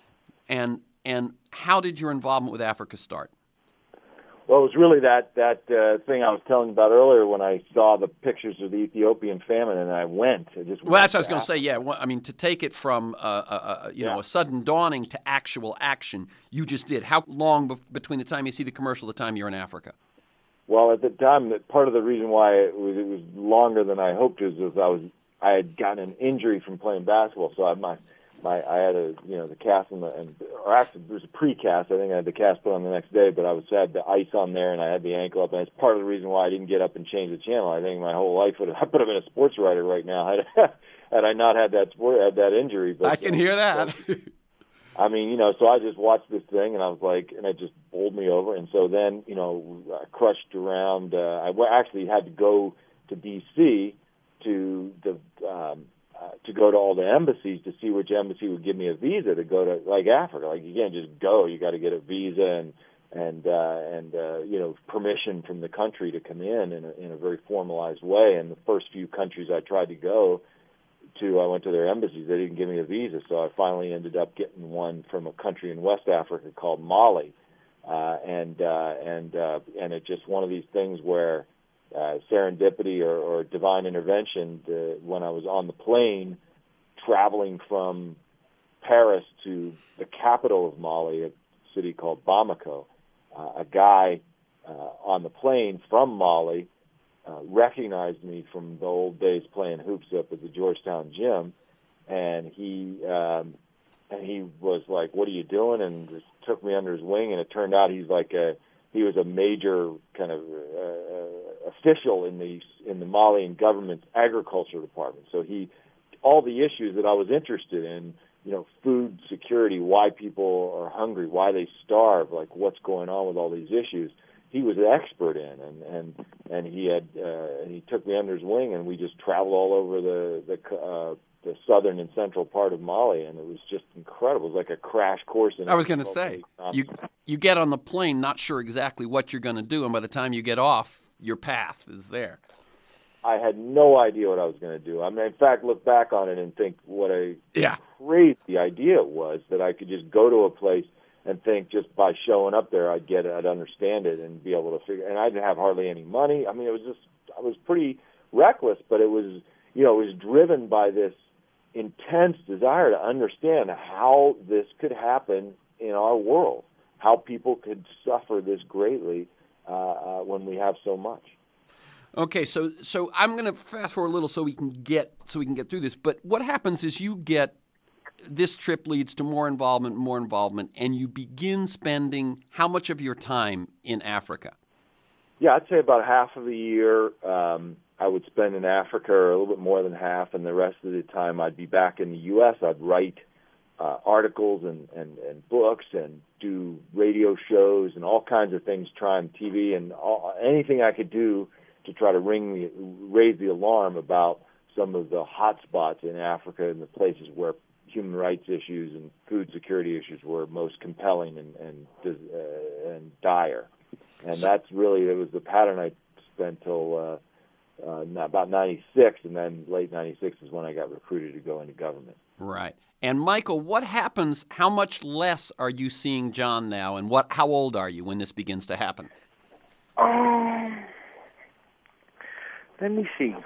And and how did your involvement with Africa start? Well, it was really that that uh, thing I was telling you about earlier when I saw the pictures of the Ethiopian famine, and I went. I just well, that's what I was going to say. Yeah, well, I mean, to take it from uh, uh, you yeah. know a sudden dawning to actual action, you just did. How long be- between the time you see the commercial, the time you're in Africa? Well, at the time, part of the reason why it was, it was longer than I hoped is was I was I had gotten an injury from playing basketball, so I my my I had a you know the cast and, the, and or actually there was a precast. I think I had the cast put on the next day, but I was had the ice on there and I had the ankle up, and it's part of the reason why I didn't get up and change the channel. I think my whole life would have I would have been a sports writer right now had had I not had that sport had that injury. But I can uh, hear that. So, I mean, you know, so I just watched this thing, and I was like, and it just bowled me over. And so then, you know, I crushed around. Uh, I w- actually had to go to D C to the um, uh, to go to all the embassies to see which embassy would give me a visa to go to, like, Africa. Like, you can't just go; you got to get a visa and and uh, and uh, you know, permission from the country to come in in a, in a very formalized way. And the first few countries I tried to go to, I went to their embassies. They didn't give me a visa, so I finally ended up getting one from a country in West Africa called Mali, uh, and uh, and uh, and it's just one of these things where uh, serendipity or, or divine intervention. Uh, when I was on the plane, traveling from Paris to the capital of Mali, a city called Bamako, uh, a guy uh, on the plane from Mali Uh, recognized me from the old days playing hoops up at the Georgetown gym, and he um, and he was like, "What are you doing?" and just took me under his wing. And it turned out he's like a he was a major kind of uh, official in the in the Malian government's agriculture department. So he all the issues that I was interested in, you know, food security, why people are hungry, why they starve, like what's going on with all these issues, he was an expert in, and and and he had uh, and he took me under his wing, and we just traveled all over the the uh, the southern and central part of Mali, and it was just incredible. It was like a crash course in. I was going to say, you you get on the plane not sure exactly what you're going to do, and by the time you get off, your path is there. I had no idea what I was going to do. I mean, in fact, look back on it and think what a yeah. crazy idea it was that I could just go to a place and think just by showing up there, I'd get it, I'd understand it, and be able to figure. And I didn't have hardly any money. I mean, it was just, I was pretty reckless, but it was, you know, it was driven by this intense desire to understand how this could happen in our world, how people could suffer this greatly uh, uh, when we have so much. Okay, so so I'm going to fast forward a little so we can get so we can get through this. But what happens is you get. This trip leads to more involvement, more involvement, and you begin spending how much of your time in Africa? Yeah, I'd say about half of the year um, I would spend in Africa, or a little bit more than half, and the rest of the time I'd be back in the U S. I'd write uh, articles and, and, and books and do radio shows and all kinds of things, try on T V and all, anything I could do to try to ring the, raise the alarm about some of the hot spots in Africa and the places where human rights issues and food security issues were most compelling and and, uh, and dire. And that's really, it was the pattern I spent till uh, uh, about ninety-six, and then late ninety-six is when I got recruited to go into government. Right. And Michael, what happens, how much less are you seeing John now, and what? How old are you when this begins to happen? Um, let me see.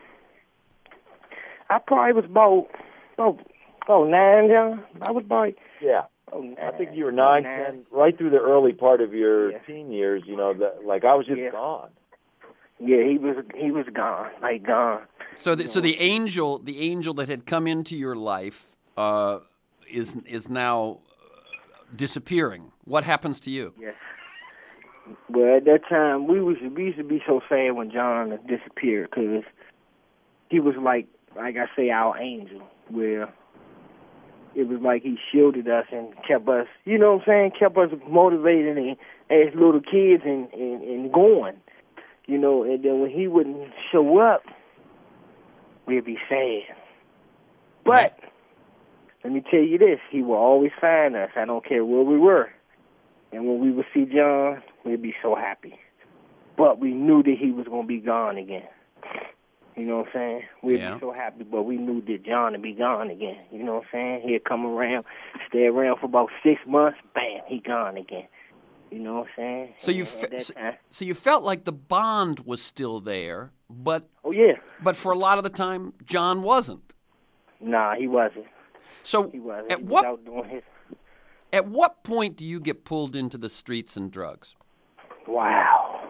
I probably was about, about, about nine, John. I was about... Yeah. Oh, nine, I think you were nine, nine. ten, right through the early part of your Yeah. teen years, you know, that, like I was just Yeah. gone. Yeah, he was he was gone, like gone. So, the, so the angel, the angel that had come into your life, uh, is is now uh, disappearing. What happens to you? Yes. Well, at that time, we was we used to be so sad when John disappeared because he was like, like I say, our angel. Where it was like he shielded us and kept us, you know what I'm saying, kept us motivated and as little kids and, and, and going, you know. And then when he wouldn't show up, we'd be sad. But let me tell you this, he will always find us. I don't care where we were. And when we would see John, we'd be so happy. But we knew that he was going to be gone again. You know what I'm saying? We'd Yeah. be so happy, but we knew that John would be gone again. You know what I'm saying? He'd come around, stay around for about six months, bam, he gone again. You know what I'm saying? So you And fe- at that so, time- so you felt like the bond was still there, but oh, yeah. but for a lot of the time, John wasn't. Nah, he wasn't. So He wasn't. at he was what out doing his... at what point do you get pulled into the streets and drugs? Wow.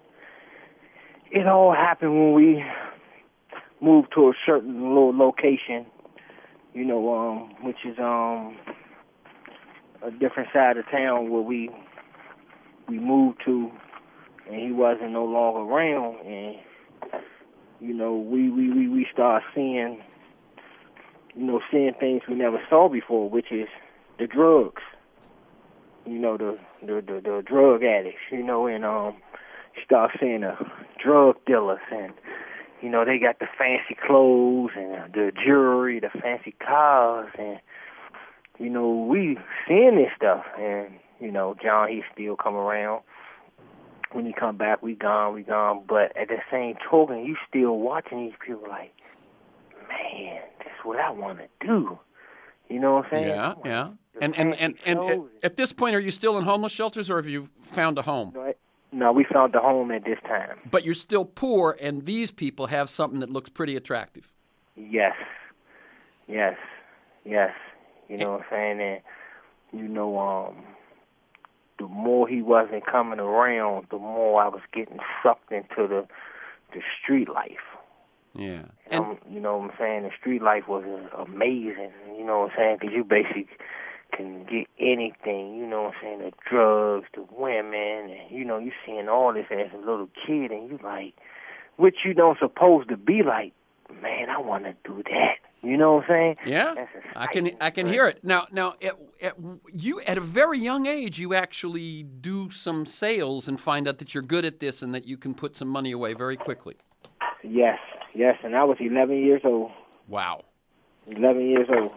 It all happened when we moved to a certain little location, you know, um, which is um a different side of town where we we moved to, and he wasn't no longer around, and you know, we we we, we started seeing, you know, seeing things we never saw before, which is the drugs. You know, the the the, the drug addicts, you know, and um, you start seeing the drug dealers, and you know, they got the fancy clothes and the jewelry, the fancy cars, and you know, we seeing this stuff, and you know, John, he still come around. When he come back, we gone, we gone. But at the same token, you still watching these people like, man, that's what I want to do. You know what I'm saying? Yeah, I wanna- yeah. the And and fancy and, and at, clothes. at this point, are you still in homeless shelters, or have you found a home? No, I- no, we found the home at this time. But you're still poor, and these people have something that looks pretty attractive. Yes, yes, yes. You know what I'm saying? And you know, um, the more he wasn't coming around, the more I was getting sucked into the the street life. Yeah. And And you know what I'm saying? The street life was amazing. You know what I'm saying? Because you basically can get anything. You know what I'm saying? The drugs, the women, and you know, you seeing all this as a little kid, and you like, which you don't supposed to be like. Man, I want to do that. You know what I'm saying? yeah, That's I can exciting, I can but- hear it now. Now, at, at, you at a very young age, you actually do some sales and find out that you're good at this and that you can put some money away very quickly. Yes, yes, and I was eleven years old. Wow. eleven years old.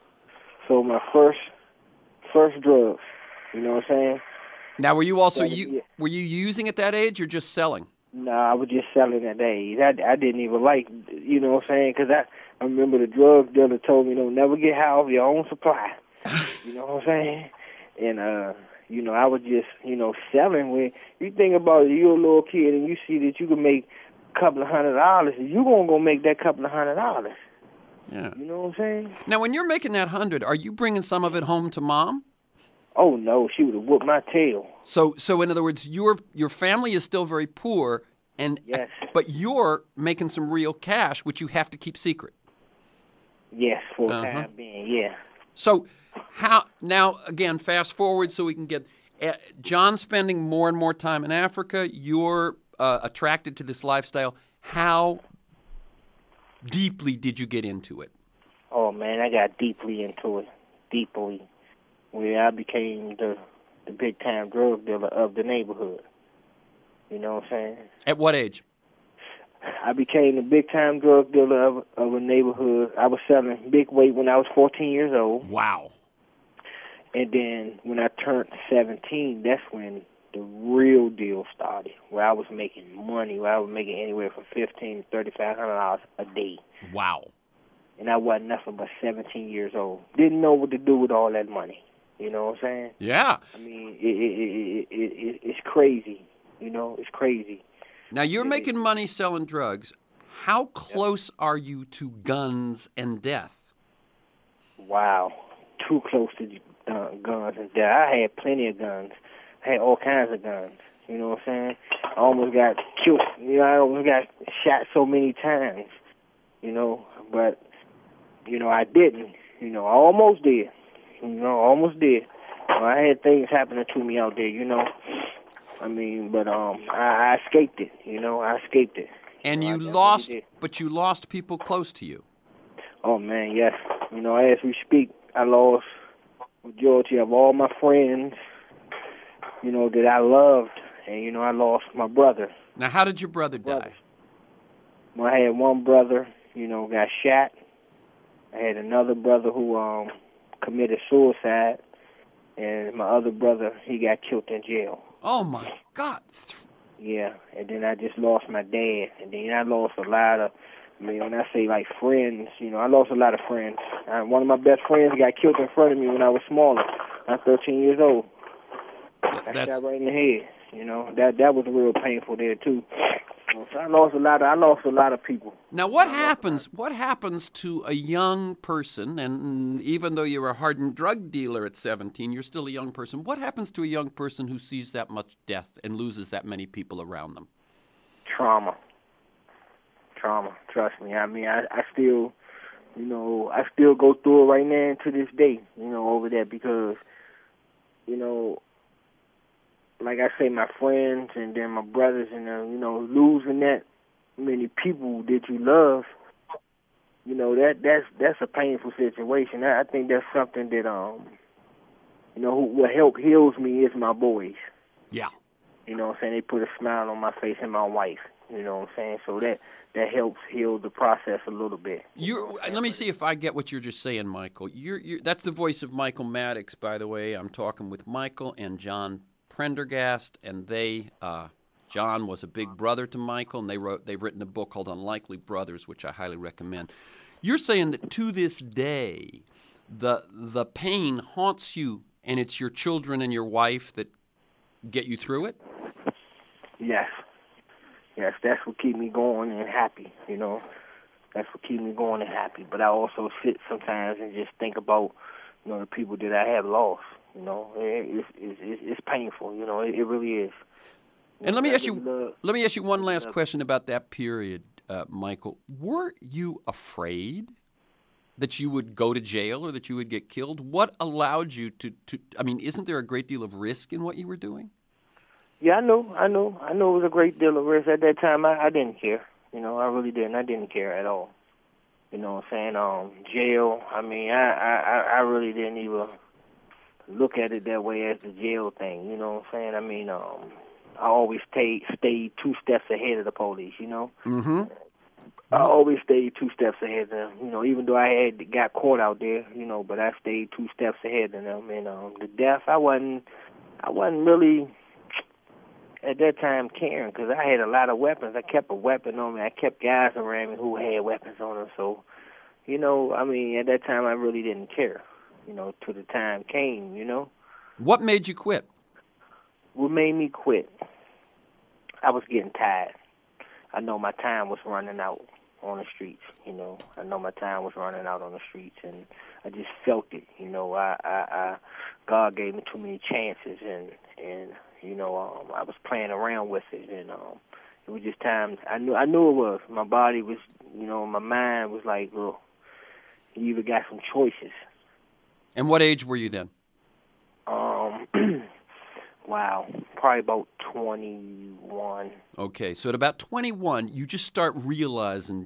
So my first first drugs. You know what I'm saying? Now, were you also Seven you years. were you using at that age or just selling? No, I was just selling at that age. I, I didn't even like, you know what I'm saying? Because I, I remember the drug dealer told me, don't never get high off your own supply. You know what I'm saying? And, uh, you know, I was just, you know, selling. When you think about it, you're a little kid and you see that you can make a couple of hundred dollars, you're going to go make that couple of hundred dollars. Yeah. You know what I'm saying? Now, when you're making that hundred, are you bringing some of it home to mom? Oh, no, she would have whooped my tail. So, so in other words, your your family is still very poor, and Yes. but you're making some real cash, which you have to keep secret. Yes, for the Uh-huh. time being, yeah. So, how now? Again, fast forward so we can get uh, John spending more and more time in Africa. You're uh, attracted to this lifestyle. How deeply did you get into it? Oh, man, I got deeply into it. deeply, where I became the the big time drug dealer of the neighborhood. You know what I'm saying? At what age? I became the big time drug dealer of, of a neighborhood. I was selling big weight when I was fourteen years old. Wow. And then when I turned seventeen, that's when the real deal started, where I was making money, where I was making anywhere from fifteen to thirty-five hundred dollars a day. Wow. And I wasn't nothing but seventeen years old. Didn't know what to do with all that money. You know what I'm saying? Yeah. I mean, it, it, it, it, it, it's crazy. You know, it's crazy. Now, you're it, making money selling drugs. How close yep. are you to guns and death? Wow. Too close to uh, guns and death. I had plenty of guns. I had all kinds of guns. You know what I'm saying? I almost got killed. You know, I almost got shot so many times. You know, but, you know, I didn't. You know, I almost did. You know, I almost did. You know, I had things happening to me out there, you know. I mean, but um, I, I escaped it. You know, I escaped it. And you, you know, lost, but you lost people close to you. Oh, man, yes. You know, as we speak, I lost majority of all my friends, you know, that I loved. And, you know, I lost my brother. Now, how did your brother brother. die? Well, I had one brother, you know, got shot. I had another brother who um committed suicide. And my other brother, he got killed in jail. Oh, my God. Yeah, and then I just lost my dad. And then I lost a lot of, I mean, when I say, like, friends, you know, I lost a lot of friends. Uh, one of my best friends got killed in front of me when I was smaller. I was thirteen years old. I That's... shot right in the head. You know, that that was real painful there, too. So I lost a lot of, I lost a lot of people. Now, what happens, what happens to a young person, and even though you're a hardened drug dealer at seventeen, you're still a young person. What happens to a young person who sees that much death and loses that many people around them? Trauma. Trauma, trust me. I mean, I, I still, you know, I still go through it right now to this day, you know, over that because, you know, like I say, my friends and then my brothers, and uh, you know, losing that many people that you love, you know, that that's that's a painful situation. I, I think that's something that um, you know, who, what help heals me is my boys. Yeah. You know what I'm saying? They put a smile on my face, and my wife. You know what I'm saying? So that that helps heal the process a little bit. You let me see if I get what you're just saying, Michael. You're, you're that's the voice of Michael Maddox, by the way. I'm talking with Michael and John Prendergast, and they, uh, John was a big brother to Michael, and they wrote, they've written a book called Unlikely Brothers, which I highly recommend. You're saying that to this day, the the pain haunts you, and it's your children and your wife that get you through it? Yes. Yes, that's what keep me going and happy, you know. That's what keep me going and happy. But I also sit sometimes and just think about, you know, the people that I have lost. You know, it's it's it's painful. You know, it, it really is. You and know, let me I ask you, love, let me ask you one last love. question about that period, uh, Michael. Were you afraid that you would go to jail or that you would get killed? What allowed you to, to? I mean, isn't there a great deal of risk in what you were doing? Yeah, I know, I know, I know. It was a great deal of risk at that time. I, I didn't care. You know, I really didn't. I didn't care at all. You know what I'm saying? Um, jail. I mean, I I I really didn't even look at it that way as the jail thing, you know what I'm saying? I mean, um, I always stayed stayed two steps ahead of the police, you know? Mm-hmm. I always stayed two steps ahead of them, you know, even though I had got caught out there, you know, but I stayed two steps ahead of them. And um, the death, I wasn't, I wasn't really at that time caring because I had a lot of weapons. I kept a weapon on me. I kept guys around me who had weapons on them. So, you know, I mean, at that time I really didn't care. You know, till the time came, you know. What made you quit? What made me quit? I was getting tired. I know my time was running out on the streets, you know. I know my time was running out on the streets, and I just felt it, you know. I, I, I God gave me too many chances, and, and you know, um, I was playing around with it, and um, it was just time. I knew, I knew it was. My body was, you know, my mind was like, look, you either got some choices. And what age were you then? Um, wow, probably about twenty-one. Okay, so at about twenty-one, you just start realizing you're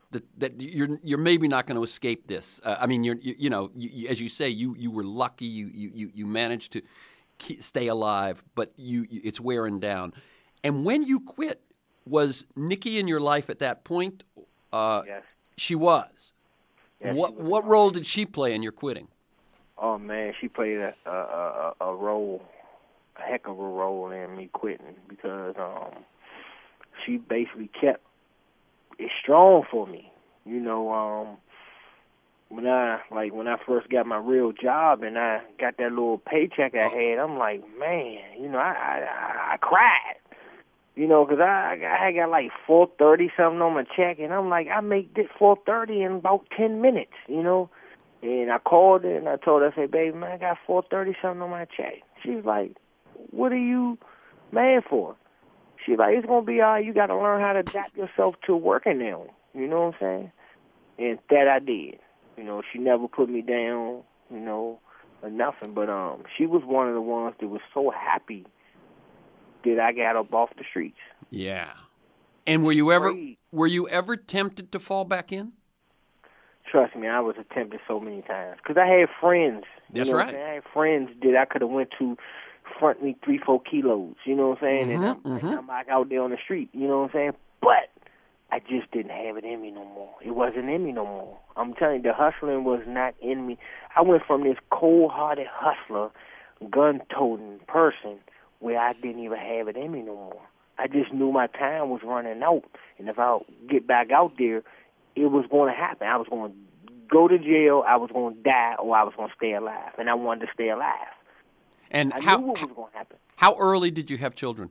that, that you're you're maybe not going to escape this. Uh, I mean, you're you, you know, you, you, as you say, you you were lucky. You you you managed to keep, stay alive, but you, you it's wearing down. And when you quit, was Nikki in your life at that point? Uh, yes. She was. Yes, what she was what role did she play in your quitting? Oh man, she played a a, a a role, a heck of a role in me quitting because um, she basically kept it strong for me. You know, um, when I like when I first got my real job and I got that little paycheck I had, I'm like, man, you know, I I, I cried. You know, because I I got like four thirty something on my check, and I'm like, I make this four thirty in about ten minutes. You know. And I called her and I told her, I said, baby, man, I got four thirty something on my check. She was like, what are you mad for? She's like, it's going to be all right. You got to learn how to adapt yourself to working now. You know what I'm saying? And that I did. You know, she never put me down, you know, or nothing. But um, she was one of the ones that was so happy that I got up off the streets. Yeah. And were you ever Great. were you ever tempted to fall back in? Trust me, I was attempted so many times because I had friends. You That's know right. What I'm saying? I had friends that I could have went to front me three, four kilos. You know what I'm saying? Mm-hmm, and, I'm, mm-hmm. and I'm like out there on the street. You know what I'm saying? But I just didn't have it in me no more. It wasn't in me no more. I'm telling you, the hustling was not in me. I went from this cold-hearted hustler, gun-toting person where I didn't even have it in me no more. I just knew my time was running out, and if I get back out there, it was going to happen. I was going to go to jail, I was going to die, or I was going to stay alive, and I wanted to stay alive. And I how knew what was going to happen. how early did you have children?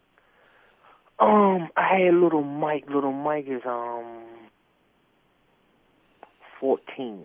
Um, I had little Mike. Little Mike is um fourteen.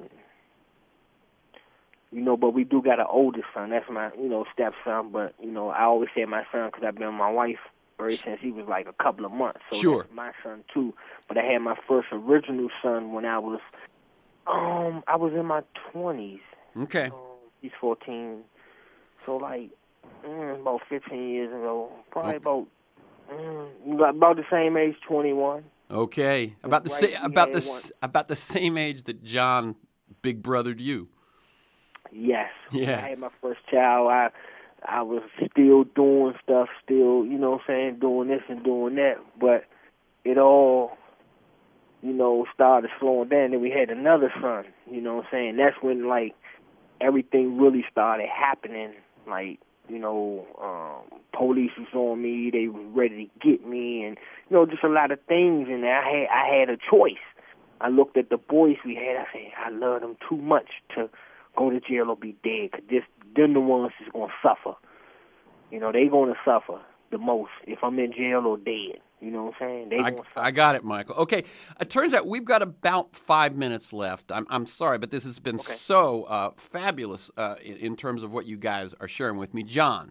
You know, but we do got an oldest son. That's my, you know, stepson. But you know, I always say my son because I've been with my wife ever since he was like a couple of months. So Sure. That's my son too. But I had my first original son when I was um I was in my twenties. Okay. Um, he's fourteen. So like mm, about fifteen years ago, probably Okay. about. Mm, about the same age, twenty-one. Okay. About the Right, sa- we about had the one. s- about the same age that John big brothered you. Yes. Yeah. When I had my first child, I I was still doing stuff, still, you know what I'm saying, doing this and doing that. But it all, you know, started slowing down. Then we had another son, you know what I'm saying. That's when, like, everything really started happening. Like, you know, um, police was on me. They were ready to get me, and you know, just a lot of things. And I had I had a choice. I looked at the boys we had. I said, I love them too much to go to jail or be dead. Cause this, them the ones that's gonna suffer. You know, they gonna suffer the most if I'm in jail or dead. You know what I'm saying? They I, gonna suffer. I got it, Michael. Okay, it turns out we've got about five minutes left. I'm, I'm sorry, but this has been Okay. so uh, fabulous uh, in, in terms of what you guys are sharing with me. John,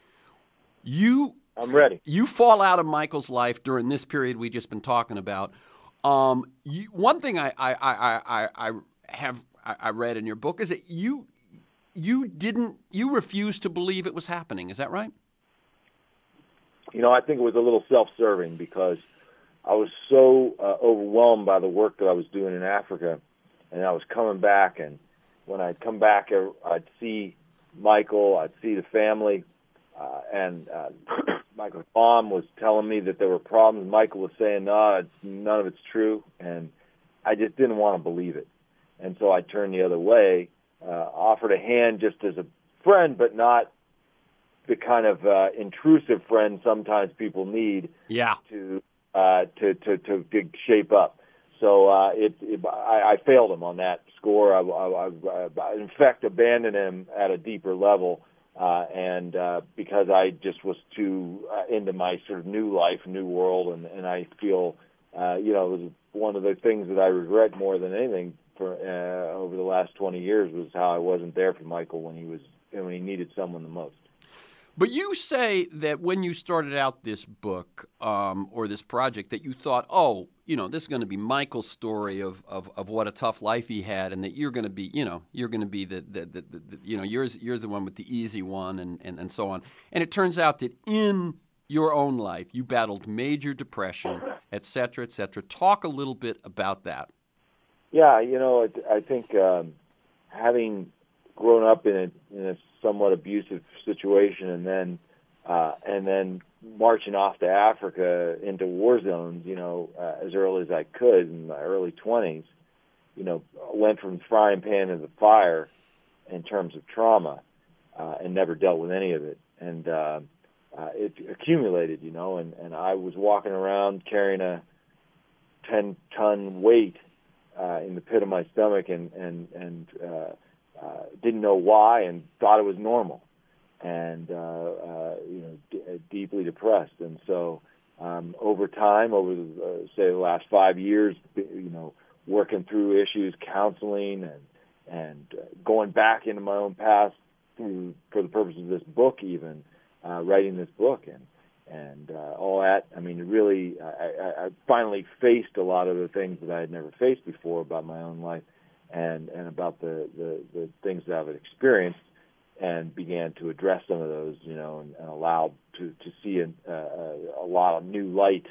you I'm ready. you fall out of Michael's life during this period we've just been talking about. Um, you, one thing I, I, I, I, I have I, I read in your book is that you you didn't you refused to believe it was happening. Is that right? You know, I think it was a little self-serving because I was so uh, overwhelmed by the work that I was doing in Africa, and I was coming back, and when I'd come back, I'd see Michael, I'd see the family, uh, and uh, Michael's mom was telling me that there were problems. Michael was saying, no, it's, none of it's true, and I just didn't want to believe it. And so I turned the other way, uh, offered a hand just as a friend, but not the kind of uh, intrusive friend sometimes people need Yeah. to uh, to, to to to shape up. So uh, it, it I, I failed him on that score. I, I, I in fact abandoned him at a deeper level, uh, and uh, because I just was too uh, into my sort of new life, new world, and, and I feel uh, you know it was one of the things that I regret more than anything for uh, over the last twenty years was how I wasn't there for Michael when he was when he needed someone the most. But you say that when you started out this book um, or this project that you thought, oh, you know, this is going to be Michael's story of, of, of what a tough life he had, and that you're going to be, you know, you're going to be the, the, the, the, the you know, you're, you're the one with the easy one and, and, and so on. And it turns out that in your own life. You battled major depression, et cetera, et cetera. Talk a little bit about that. Yeah, you know, I, I think um, having grown up in a, in a somewhat abusive situation, and then uh, and then marching off to Africa into war zones, you know, uh, as early as I could in my early twenties, you know, went from frying pan to the fire in terms of trauma, uh, and never dealt with any of it. And uh, uh, it accumulated, you know, and, and I was walking around carrying a ten-ton weight uh, in the pit of my stomach, and, and, and uh, uh, didn't know why, and thought it was normal. And, uh, uh, you know, d- deeply depressed. And so um, over time, over, the, uh, say, the last five years, you know, working through issues, counseling, and and uh, going back into my own past through, for the purpose of this book even, uh, writing this book, and and uh, all that. I mean, really, I, I, I finally faced a lot of the things that I had never faced before about my own life, and, and about the, the, the things that I've experienced, and began to address some of those, you know, and, and allow to, to see a, a, a lot of new light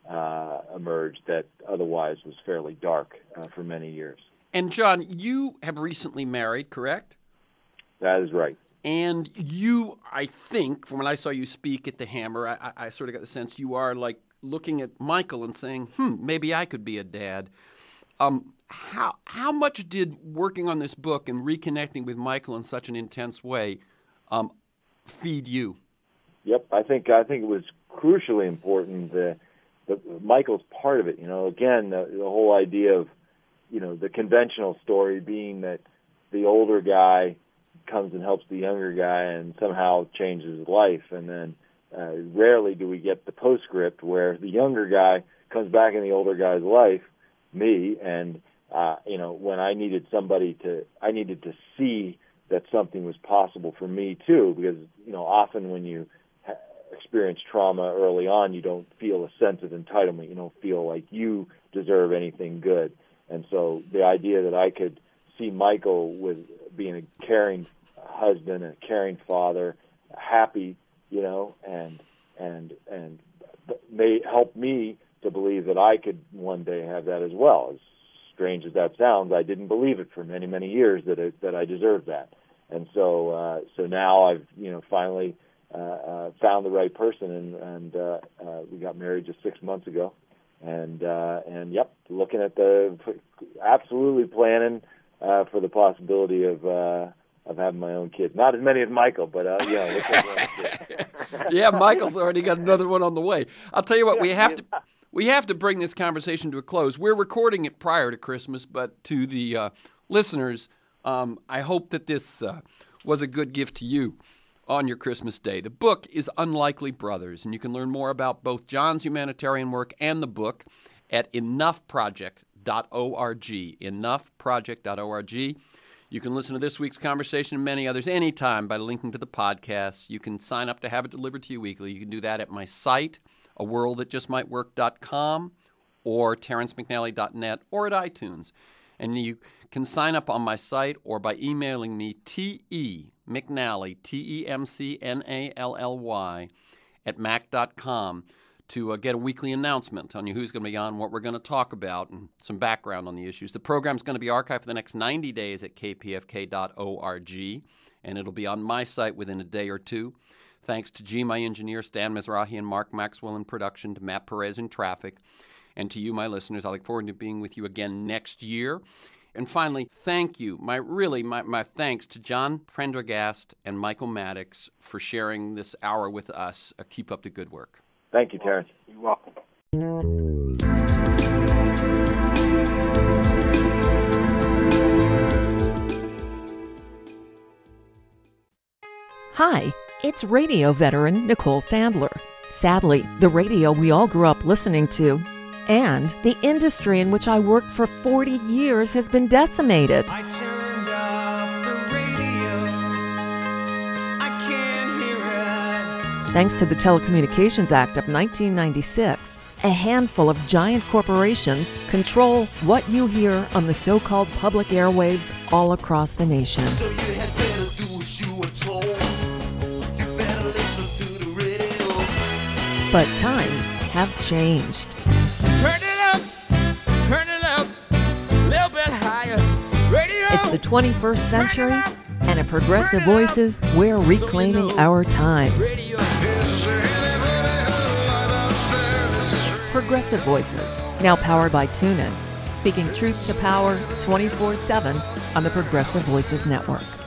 uh, emerge that otherwise was fairly dark uh, for many years. And John, you have recently married, correct? That is right. And you, I think, from when I saw you speak at the Hammer, I, I sort of got the sense you are like looking at Michael and saying, hmm, maybe I could be a dad. Um, how how much did working on this book and reconnecting with Michael in such an intense way um, feed you? Yep, I think I think it was crucially important that, that Michael's part of it. You know, again, the, the whole idea of, you know, the conventional story being that the older guy comes and helps the younger guy and somehow changes his life, and then uh, rarely do we get the postscript where the younger guy comes back in the older guy's life, me, and uh, you know, when I needed somebody to, I needed to see that something was possible for me too, because, you know, often when you ha- experience trauma early on, you don't feel a sense of entitlement. You don't feel like you deserve anything good. And so the idea that I could see Michael with being a caring husband and a caring father, happy, you know, and and and may help me to believe that I could one day have that as well. As strange as that sounds, I didn't believe it for many, many years that it, that I deserved that. And so uh, so now I've, you know, finally uh, uh, found the right person, and, and uh, uh, we got married just six months ago. And, uh, and yep, looking at the, absolutely planning uh, for the possibility of uh, of having my own kids. Not as many as Michael, but uh, yeah. Looks like yeah, Michael's already got another one on the way. I'll tell you what, we have to we have to bring this conversation to a close. We're recording it prior to Christmas, but to the uh, listeners, um, I hope that this uh, was a good gift to you on your Christmas day. The book is Unlikely Brothers, and you can learn more about both John's humanitarian work and the book at enough project dot org, enough project dot org. You can listen to this week's conversation and many others anytime by linking to the podcast. You can sign up to have it delivered to you weekly. You can do that at my site, a world that just might work dot com, or terrence mcnally dot net, or at iTunes. And you can sign up on my site or by emailing me T-E McNally, T E M C N A L L Y, at mac dot com to uh, get a weekly announcement on you who's going to be on, what we're going to talk about, and some background on the issues. The program's going to be archived for the next ninety days at k p f k dot org, and it'll be on my site within a day or two. Thanks to G, my engineer, Stan Mizrahi, and Mark Maxwell in production, to Matt Perez in traffic, and to you, my listeners. I look forward to being with you again next year. And finally, thank you, my really, my, my thanks to John Prendergast and Michael Maddox for sharing this hour with us. Uh, keep up the good work. Thank you, Terrence. You're welcome. Hi, it's radio veteran Nicole Sandler. Sadly, the radio we all grew up listening to and the industry in which I worked for forty years has been decimated. I turned up the radio. I can't hear it. Thanks to the Telecommunications Act of nineteen ninety-six, a handful of giant corporations control what you hear on the so-called public airwaves all across the nation. So you had better do as you were told. You better listen to the radio. But times have changed. Turn it up, turn it up, a little bit higher. Radio. It's the twenty-first century, and at Progressive Voices, we're reclaiming our time. Radio. Progressive Voices, now powered by TuneIn, speaking truth to power twenty-four seven on the Progressive Voices Network.